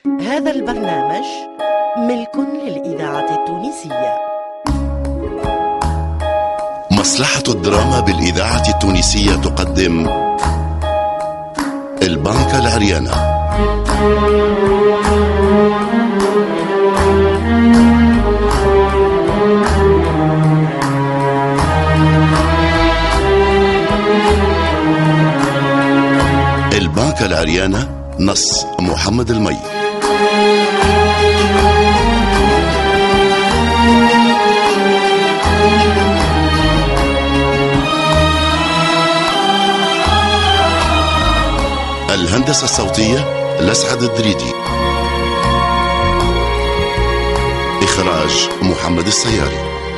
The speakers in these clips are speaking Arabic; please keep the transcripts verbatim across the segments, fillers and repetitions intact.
هذا البرنامج ملك للإذاعة التونسية. مصلحة الدراما بالإذاعة التونسية تقدم البنكة العريانة. البنكة العريانة، نص محمد المي. الهندسة الصوتية لسعد الدريدي. إخراج محمد السياري.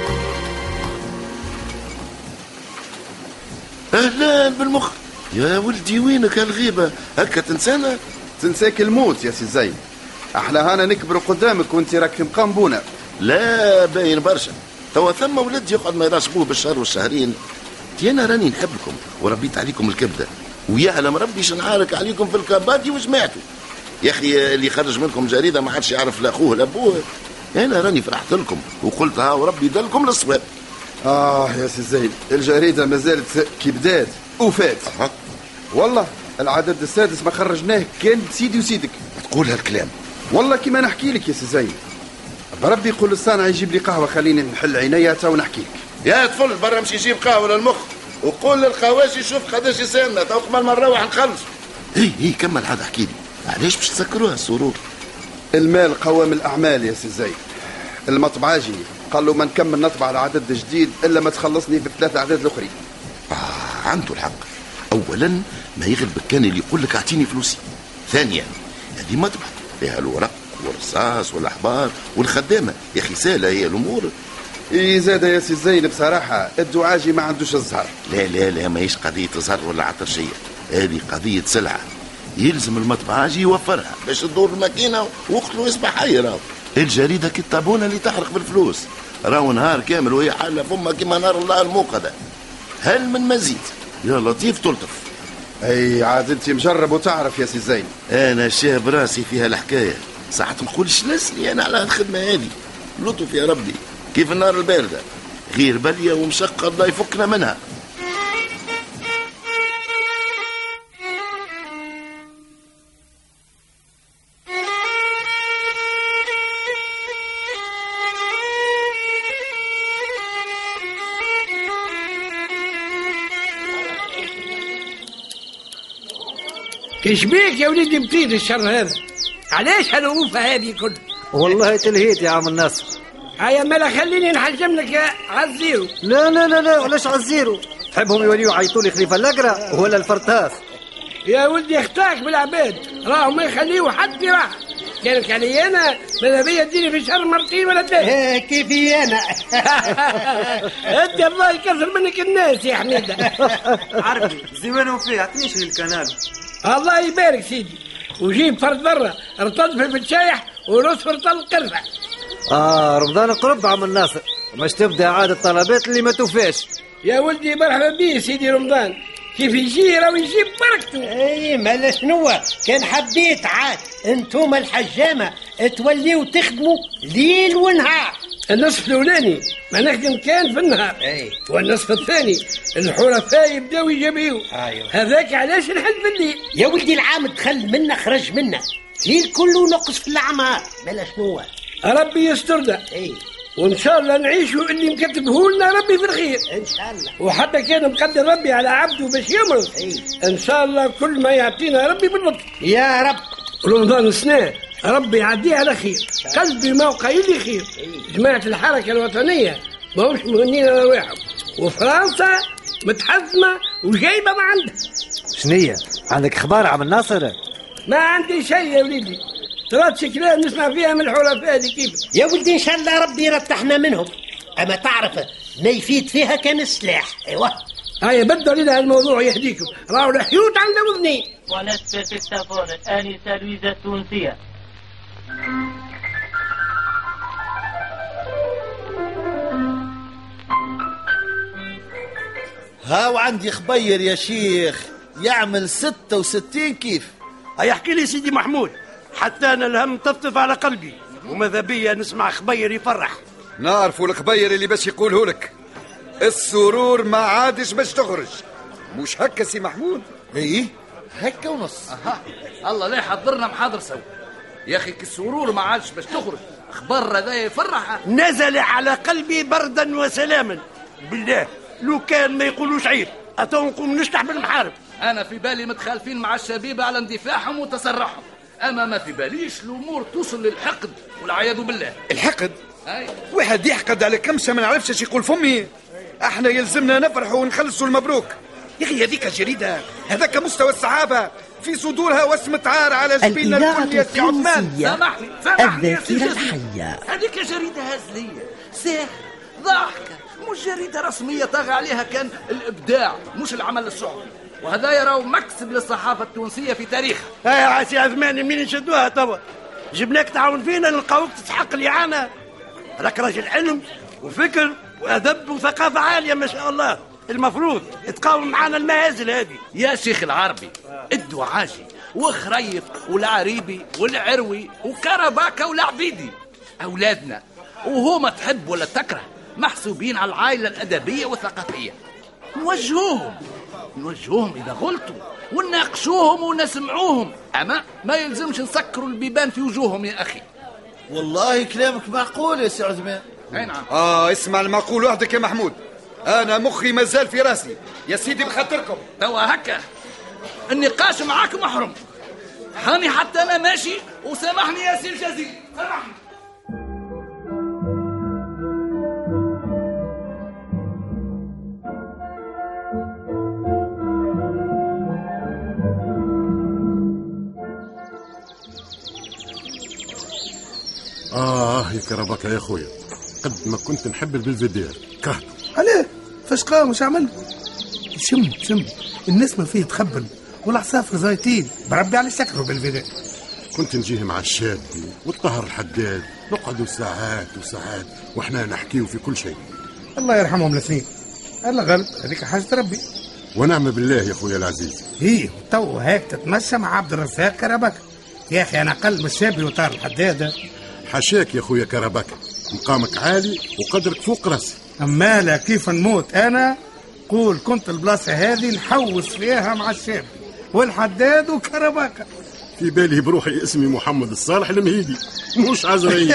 أهلا بالمخ يا ولدي، وينك هالغيبة هكا تنسانا؟ تنساك الموت يا سي زين. احلى هانا نكبر قدامك وانت راك مقامبونا. لا باين برشا، توا ثم ولد يقعد ما يراسبوه بالشهر والشهرين. انا راني نحبكم وربيت عليكم الكبده، ويعلم ربي شنعارك عليكم في الكاباتي وسمعتوا يا اخي اللي خرج منكم جريده ما عادش يعرف لا اخوه لا ابوه. انا راني فرحت لكم وقلت ها وربي دلكم للصواب. اه يا سي زين، الجريده ما زالت كي بدات وفات. أه. والله العدد السادس ما خرجناه كان سيدي وسيدك. تقول هالكلام والله كيما نحكي لك يا سي زين. بربي يقول الصانع يجيب لي قهوه، خليني نحل عينيا ونحكي لك. يا طفل برا مشي يجيب قهوه للمخ وقول للخواشي شوف قداش يسالنا تو قبل ما نروح نخلص. هي هي كمل عاد احكي لي علاش باش تسكروها السرور؟ المال قوام الاعمال يا سي زين. المطبعاجي قال له ما نكمل نطبع العدد الجديد الا ما تخلصني في الثلاث اعداد الاخرين. اه عنده الحق. اولا ما يغلبك كان اللي يقول لك اعطيني فلوسي. ثانيا هذه مطبعه فيها الورق والرصاص والاحبار والخدامه يا اخي سهله هي الامور. اي زاد يا سي زين بصراحه الدعاجي ما عندوش الزهر. لا لا لا ماهيش قضيه زهر ولا عطرشيه، هذه قضيه سلعه يلزم المطبعاجي يوفرها باش تدور الماكينه وقتلو يصبح حي. راهو الجريده كالطابونه اللي تحرق بالفلوس، راهو نهار كامل وهي حاله فمها كيما نار الله الموقده. هل من مزيد يا لطيف تلطف. اي عاد انت مجرب وتعرف يا سي زين. انا شاب راسي فيها الحكايه، ساعات نقول شلسني انا على الخدمه هذه. لطف يا ربي كيف النار البارده، غير بليه ومشقه الله يفكنا منها. كيش بيك يا وليدي بطير الشر هذا؟ علاش هالوقوفة هذه كل؟ والله تلهيت يا عم الناصر. هيا مالا خليني نحجم لك عالزيرو. لا لا لا لا علاش عالزيرو؟ تحبهم يوليو يعيطوا لي خليفه الأقرع ولا الفرطاس؟ يا ولدي اختاك بالعباد، راهم ما يخليوا حد يراح. كانك علي انا ماذا بيا تديني في شهر مرتين ولا ثلاثة؟ كيفي انا؟ انت الله يكثر منك الناس يا حميده. عرفي زوينهم فيه، اعطنيش الكنال. الله يبارك سيدي، وجيب فرد برا ارتد في الشايح ونصف ارتد القرفة. اه رمضان قرب عم الناصر، مش تبدا عاد الطلبات اللي ما توفاش. يا ولدي مرحبا بيه سيدي رمضان، كيف يجي راهو يجيب بركته. اي مالا شنو كان حبيت عاد انتم الحجامه توليو تخدموا ليل ونهار. النصف الاولاني ما نخدم كان في النهار، اي والنصف الثاني الحرفاء يبداو يجيبيو. ايوه هذاك علاش نحل بالليل. يا ولدي العام دخل منا خرج منا، ليل كله نقص في الاعمار. مالا شنو ربي يسترنا. اي وان شاء الله نعيشوا اللي مكتبه لنا ربي في الخير ان شاء الله. وحتى كان مقدر ربي على عبده باش يمرض اي ان شاء الله كل ما يعطينا ربي باللطف يا رب. رمضان السنة ربي يعديه على خير، قلبي موقع لي خير. جماعة الحركة الوطنية ماهوش مغنين رواحهم، وفرنسا متحزمة وجايبة ما عندها. شنية عندك اخبار عم الناصر؟ ما عندي شيء يا وليدي، ثلاث شكلان نسمع فيها من الحرفاء هذه. كيف يا ولدي ان شاء الله ربي يرتحنا منهم، اما تعرف ما يفيد فيها كان السلاح. ايوه هيا بدوا لنا الموضوع يهديكم، راهو الحيوط عند وذنين. ونسبة التفون الآنسة لويزا التونسية. هاو عندي خبير يا شيخ يعمل ستة وستين كيف. هيحكي لي سيدي محمود حتى أنا الهم طفطف على قلبي، وماذا بيا نسمع خبير يفرح. نعرفوا الخبير اللي باش يقوله لك، السرور ما عادش باش تخرج، مش هكا سي محمود؟ ايه هكا ونص. أها. الله لا يحضرنا محاضر سوا يا أخي، السرور ما عادش باش تخرج، خبر هذا يفرح. نزل على قلبي بردا وسلاما، بالله لو كان ما يقولوش عيب أتو نقوم نشطح بالمحارب. أنا في بالي متخالفين مع الشبيبة على اندفاعهم وتسرحهم، أما ما في باليش الأمور توصل للحقد والعياذ بالله. الحقد؟ أي. واحد يحقد على كمشة ما نعرفش اش يقول فمي. احنا يلزمنا نفرحوا ونخلصوا المبروك. يا اخي هذيك جريدة، هذاك مستوى الصحابة في صدورها وسمة عار على جبيننا الكل يا سي عثمان. سامحني سامحني يا الذاكرة الحية. هذيك جريدة هزلية ساخ ضحكة، مش جريدة رسمية طاغى عليها كان الإبداع مش العمل الصحفي، وهذا يراو مكسب للصحافة التونسية في تاريخها. يا عاسي عثماني مين نشدوها توا؟ جبناك تعاون فينا نلقاوك تسحق الإعانة. راك راجل علم وفكر وأدب وثقافة عالية ما شاء الله، المفروض تقاوم معانا المهازل هذه. يا شيخ العربي الدعاجي وخريف والعريبي والعروي وكرباكة والعبيدي أولادنا، وهو ما تحب ولا تكره محسوبين على العائلة الأدبية والثقافية. نوجهوهم نوجهوهم إذا غلطوا ونناقشوهم ونسمعوهم، أما ما يلزمش نسكروا البيبان في وجوههم يا أخي. والله كلامك معقول يا سي عثمان. أي نعم. آه اسمع المعقول وحدك يا محمود، أنا مخي مازال في راسي يا سيدي بخاطركم. توا هكا النقاش معاك محرم، هاني حتى أنا ماشي وسامحني يا سي الجزيل، سامحني. آه يا كربكة يا خويا، قد ما كنت نحب البلفيدير كرهته. عليه فاش قام وش عمل؟ شم شم الناس ما فيه تخبل والعصافر زايتين بربي على شكره بالفيدير. كنت نجيه مع الشادي والطهر الحداد، نقعدوا ساعات وساعات وإحنا نحكيوا في كل شيء. الله يرحمهم الاثنين، الله غلب هذيك حاجة ربي. ونعم بالله يا خويا العزيز. هي تو هيك تتمشى مع عبد الرزاق كربكة يا أخي، أنا أقل من الشابي وطار الحداد. حشاك يا خويا كربكة، مقامك عالي وقدرك فوق راسي. أما لا كيف نموت أنا قول كنت البلاصة هذه نحوس فيها مع الشابي والحداد وكربكة. في بالي بروحي اسمي محمد الصالح المهيدي مش عزرائيل.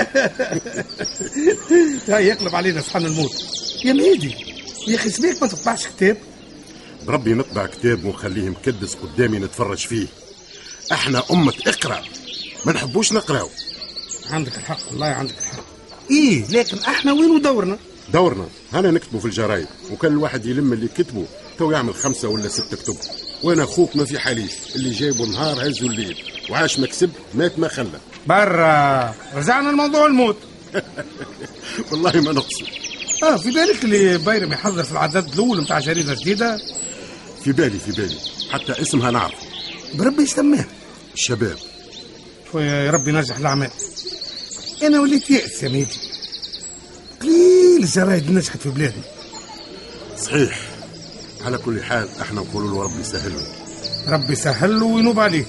هاي يقلب علينا سبحان الموت يا مهيدي. يا أخي سبيك ما تطبعش كتاب؟ بربي نطبع كتاب ونخليه مكدس قدامي نتفرج فيه. احنا أمة اقرأ، ما نحبوش نقرأو. عندك الحق والله عندك الحق. ايه لكن احنا وين دورنا؟ دورنا هنا نكتبوا في الجرايد، وكان الواحد يلم اللي كتبه تو يعمل خمسة ولا ستة كتب. وانا اخوك ما في حاليش، اللي جايبه نهار هزوا الليل، وعاش ما كسب مات ما خلى. برا رجعنا الموضوع الموت. والله ما نقصد. اه في بالك اللي بايرم يحضر في العدد الاول نتاع جريدة جديدة؟ في بالي في بالي حتى اسمها نعرف. بربي يسميها الشباب. شوية يا ربي نرجح الأعمال. أنا وليت يأس يا ميدي، قليل الجرايد اللي نجحت في بلادي. صحيح، على كل حال احنا نقولوا له ربي يسهل له. ربي يسهل له وينوب عليه.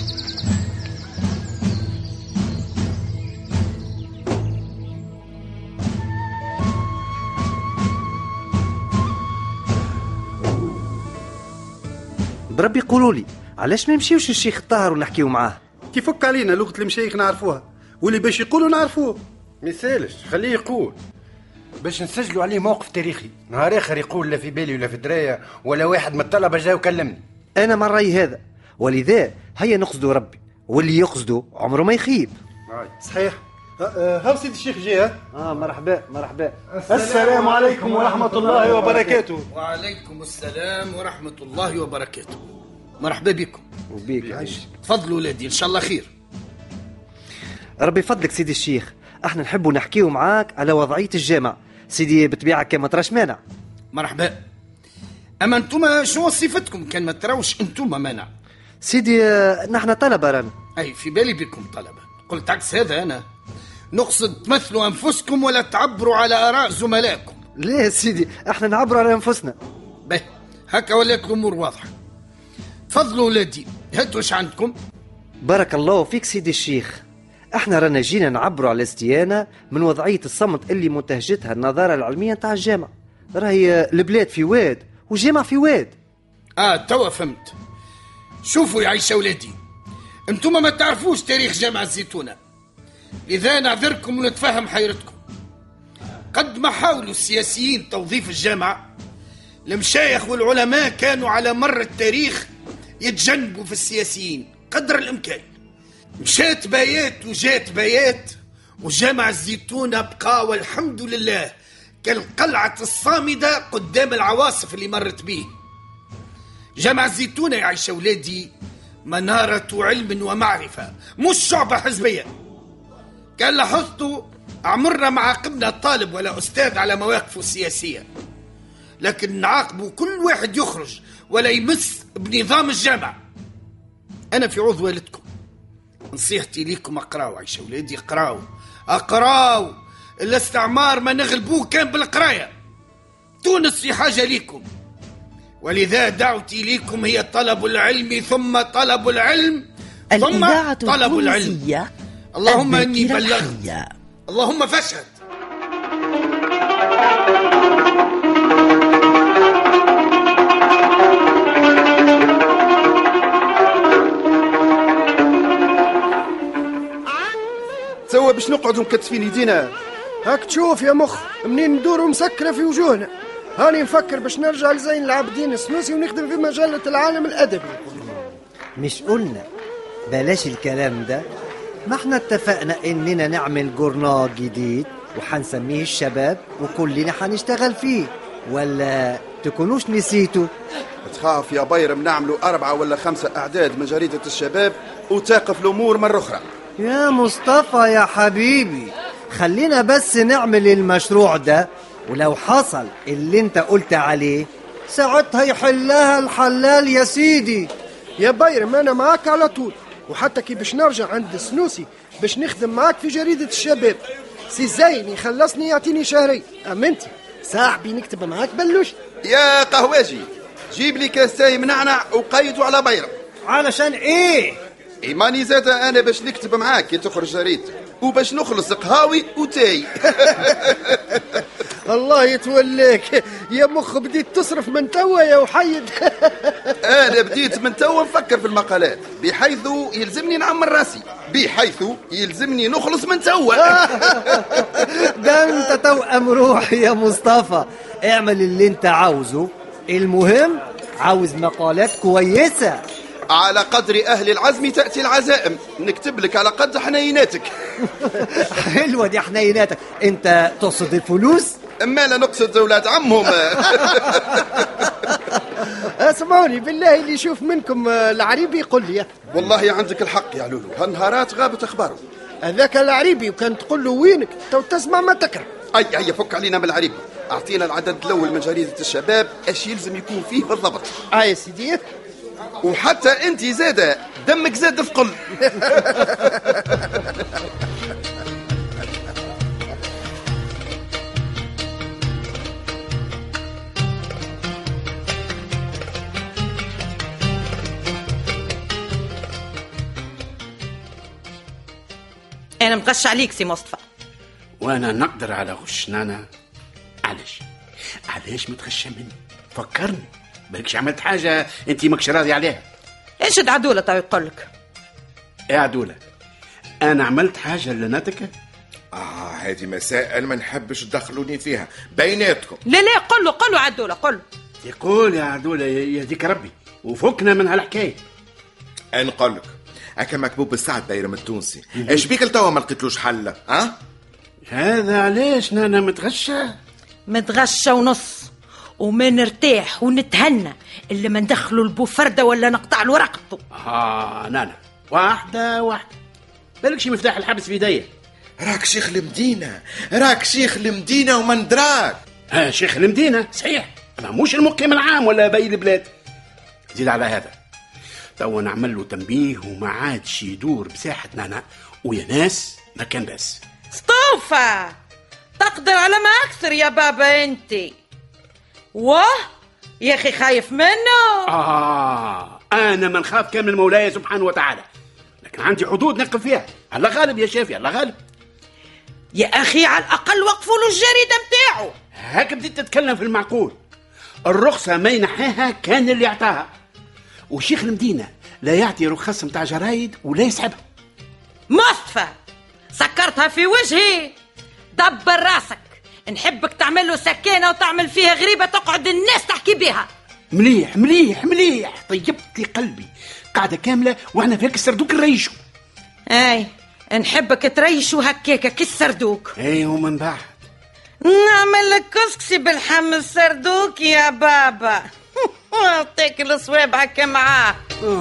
بربي قولوا لي علاش ما نمشيوش الشيخ الطاهر ونحكيو معاه؟ كيفك علينا لغة المشايخ نعرفوها، واللي باش يقولوا نعرفوه. مثالش خليه يقول باش نسجلوا عليه موقف تاريخي. نهار اخر يقول لا في بالي ولا في درايه ولا واحد من الطلبه جاي وكلمني. انا من رايي هذا، ولذا هيا نقصدوا ربي، واللي يقصدوا عمره ما يخيب. صحيح. هاو سيدي الشيخ جاء. اه مرحبا مرحبا. السلام عليكم ورحمه الله وبركاته. وعليكم السلام ورحمه الله وبركاته. مرحبا بكم. وبيك عايش. تفضلوا ولادي ان شاء الله خير. ربي يفضلك سيدي الشيخ، احنا نحبوا نحكيو معاك على وضعيه الجامع. سيدي بطبيعه كان ما تراش مانع. مرحبا. اما انتم شنو صفتكم كان ما تراوش انتم مانع؟ سيدي نحن طلبه رانا. اي في بالي بكم طلبه، قلت عكس هذا. انا نقصد تمثلوا انفسكم ولا تعبروا على اراء زملائكم. ليه سيدي احنا نعبروا على انفسنا. به هكا ولات الامور واضحه. تفضلوا ولادي هاتوا ايش عندكم. بارك الله فيك سيدي الشيخ. احنا رانا جينا نعبروا على استيانة من وضعية الصمت اللي منتهجتها النظارة العلمية نتاع الجامعة. راهي البلاد في واد والجامعة في واد. اه توا فهمت. شوفوا يا عيشة ولادي، انتم ما تعرفوش تاريخ جامعة الزيتونة، لذا نعذركم ونتفهم حيرتكم. قد ما حاولوا السياسيين توظيف الجامعة، المشايخ والعلماء كانوا على مر التاريخ يتجنبوا في السياسيين قدر الإمكان. مشات بايات وجات بايات، وجامع الزيتونة بقى والحمد لله كالقلعة الصامدة قدام العواصف اللي مرت به. جامع الزيتونة يا عيشة ولادي منارة علم ومعرفة، مش شعبة حزبية. كان لاحظتوا عمرنا ما عاقبنا طالب ولا أستاذ على مواقفه السياسية، لكن نعاقبه كل واحد يخرج ولا يمس بنظام الجامعة. أنا في عوض والدكم نصيحتي ليكم اقراوا عيشة ولادي، اقراوا اقراوا. الاستعمار ما نغلبوه كان بالقراية. تونس في حاجة ليكم، ولذا دعوتي ليكم هي طلب العلم ثم طلب العلم ثم طلب العلم. اللهم اني بلغت، اللهم فاشهد. توا باش نقعدوا مكتفين يدينا؟ هاك تشوف يا مخ منين ندوروا مسكرة في وجوهنا. هاني نفكر باش نرجع لزين العابدين السنوسي ونخدم في مجلة العالم الأدبي. مش قلنا بلاش الكلام ده؟ ما احنا اتفقنا اننا نعمل جورنال جديد وحنسميه الشباب وكلنا حنشتغل فيه، ولا تكونوش نسيتوا؟ تخاف يا بيرم نعملوا أربعة ولا خمسة أعداد من جريدة الشباب وتاقف الأمور مرة أخرى؟ يا مصطفى يا حبيبي خلينا بس نعمل المشروع ده، ولو حصل اللي انت قلت عليه ساعتها يحلها الحلال يا سيدي. يا بايرم انا معاك على طول، وحتى كي باش نرجع عند السنوسي باش نخدم معاك في جريدة الشباب. سي زين يخلصني يعطيني شهري، امنتي صاحبي نكتب معاك بلوش. يا قهواجي جيب لي كاساي منعنع وقيدوا على بايرم. علشان ايه؟ إيماني زادا أنا باش نكتب معاك كي تخرج جريد، وباش نخلص قهاوي وتاي. الله يتوليك يا مخ، بديت تصرف من توا يا وحيد. أنا بديت من توا نفكر في المقالات بحيث يلزمني نعمر راسي، بحيث يلزمني نخلص من توا. ده انت توأم روحي يا مصطفى، اعمل اللي انت عاوزه، المهم عاوز مقالات كويسة. على قدر أهل العزم تأتي العزائم، نكتب لك على قد حنيناتك. حلوة دي حنيناتك، انت تقصد الفلوس؟ اما لا نقصد اولاد عمهم. اسمعوني بالله اللي يشوف منكم العريبي يقول لي. والله عندك الحق يا لولو، هالنهارات غابت اخباره. هذاك العريبي وكان تقول له وينك تو تسمع ما تكره. اي اي فك علينا من العريبي، اعطينا العدد الاول من جريدة الشباب ايش يلزم يكون فيه بالضبط. اه يا سيدي، وحتى انت زاده دمك زاد ثقل. انا مغش عليك سي مصطفى. وانا نقدر على غش نانا. علاش علاش متغشى مني؟ فكرني بالكش عملت حاجه انت ماكش راضي عليها. ايش عدوله تو يقول لك؟ ايه عدوله، انا عملت حاجه لناتك؟ اه هذه مسائل ما نحبش تدخلوني فيها بيناتكم. لا لا قل له قل له عدوله قل. يقول يا عدوله يهديك ربي وفكنا من هالحكايه. انا نقول لك هكا مكبوب السعد بايرم التونسي، ايش بيك لتوا ما لقيتلوش حل؟ ها أه؟ هذا علاش نانا متغشى؟ متغشى ونص، وما نرتاح ونتهنى اللي ما ندخلوا البوفردة ولا نقطع له رقبته. اه نانا واحدة واحدة، بالكش مفتاح الحبس في يديا. راك شيخ المدينة، راك شيخ المدينة وما ندراك. ها شيخ المدينة صحيح، أما مش المقيم العام ولا باقي البلاد. زيد على هذا توا نعمل له تنبيه وما عادش يدور بساحة نانا، ويا ناس ما كان بس. اسطوفة تقدر على ما أكثر يا بابا أنتي. واه يا أخي خايف منه. آه أنا من خاف كان من مولاي سبحانه وتعالى، لكن عندي حدود نقف فيها. الله غالب يا شافي، الله غالب. يا أخي على الأقل وقفوا له الجريدة متاعه. هاك بديت تتكلم في المعقول. الرخصة ما ينحيها كان اللي يعطاها، وشيخ المدينة لا يعطي رخص متاع جرايد ولا يسحبها. مصطفى سكرتها في وجهي. دبر راسك، نحبك تعمل له سكينة وتعمل فيها غريبة تقعد الناس تحكي بها. مليح مليح مليح، طيبت لي قلبي. قاعدة كاملة واحنا فيك السردوك نريشو. اي نحبك تريشو هكاكا كي السردوك. اي ومن بعد نعمل لك كسكسي بالحم السردوك يا بابا. اعطيك الصواب هكا معاه.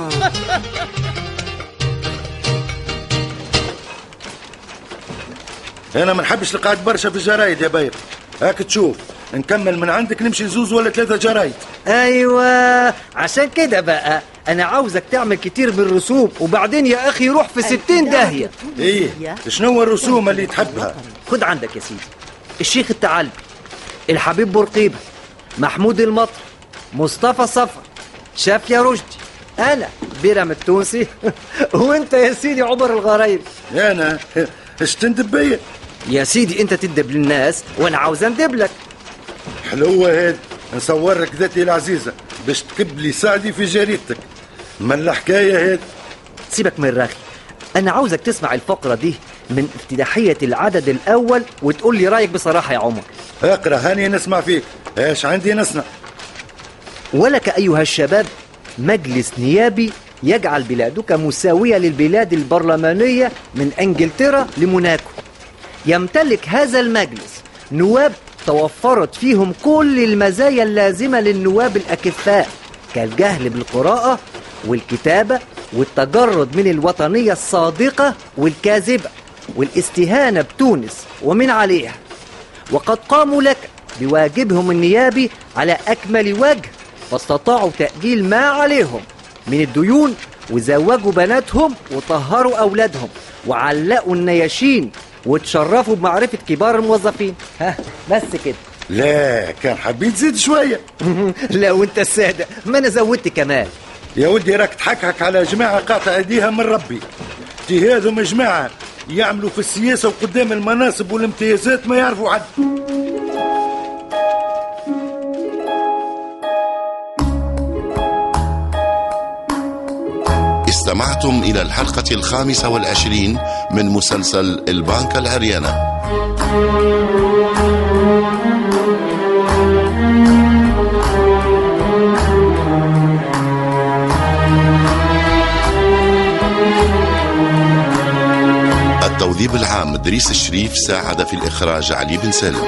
انا ما نحبش القعد برشا في الجرايد يا باير. هاك تشوف نكمل من عندك نمشي زوز ولا ثلاثة جرايد. ايوه عشان كده بقى انا عاوزك تعمل كتير من الرسوم، وبعدين يا اخي روح في ستين داهية. ايه شنو الرسوم اللي تحبها؟ خد عندك يا سيدي الشيخ التعلبي، الحبيب بورقيبة، محمود المطر، مصطفى صفر، شافيا رشدي، انا بيرام التونسي وانت يا سيدي عمر الغرايب. انا ايش تندب بيا يا سيدي؟ انت تندب للناس وانا عاوز اندب لك. حلوة هاد، نصور لك ذاتي العزيزة باش تكب لي ساعدي في جريدتك. ما الحكاية هاد؟ سيبك من الرغي، انا عاوزك تسمع الفقرة دي من افتتاحية العدد الاول وتقول لي رايك بصراحة يا عمر. اقرا هاني نسمع فيك. ايش عندي نصنع؟ ولك ايها الشباب مجلس نيابي يجعل بلادك مساوية للبلاد البرلمانية من انجلترا لموناكو. يمتلك هذا المجلس نواب توفرت فيهم كل المزايا اللازمة للنواب الأكفاء، كالجهل بالقراءة والكتابة والتجرد من الوطنية الصادقة والكاذبة والاستهانة بتونس ومن عليها. وقد قاموا لك بواجبهم النيابي على أكمل وجه، فاستطاعوا تأجيل ما عليهم من الديون، وزوجوا بناتهم وطهروا أولادهم وعلقوا النياشين وتشرفوا بمعرفة كبار الموظفين. ها بس كده. لا كان حبيت زيد شوية. لا وانت السادة ما انا زودت كمان. يا ولدي راك تحكحك على جماعة قاطع ايديها من ربي. تي هذم جماعة يعملوا في السياسة وقدام المناصب والامتيازات ما يعرفوا حد. استمعتم إلى الحلقة الخامسة والعشرين من مسلسل البنك العريانة. التوظيف العام دريس الشريف، ساعد في الإخراج علي بن سالم.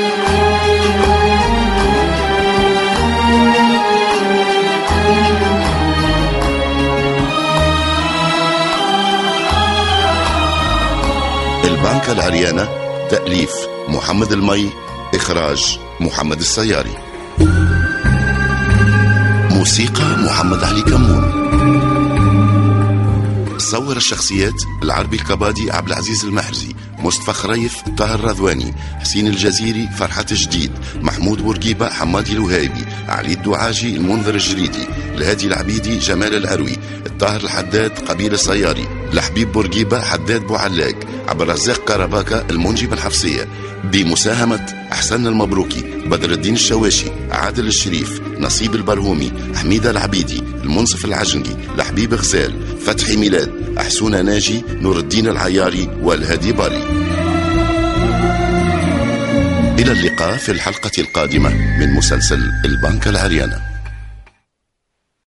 البنك العريانة، تأليف محمد المي، إخراج محمد السياري. موسيقى محمد علي كمون. صور الشخصيات: العربي الكبادي، عبد العزيز المحرزي، مصطفى خريف، طاهر الرضواني، حسين الجزيري، فرحة جديد، محمود بورقيبة، حمادي الوهابي، علي الدعاجي، المنذر الجريدي، الهادي العبيدي، جمال العروي، الطاهر الحداد، قبيل السياري، لحبيب بورقيبة، حداد بوعلاق، عبد الرزاق كرباكة، المنجي الحفصية، بمساهمة أحسن المبروكي، بدر الدين الشواشي، عادل الشريف، نصيب البرهومي، حميدة العبيدي، المنصف العجنقي، لحبيب غزال، فتحي ميلاد، أحسونة ناجي، نور الدين العياري، والهادي باري. إلى اللقاء في الحلقة القادمة من مسلسل البنك العريانة.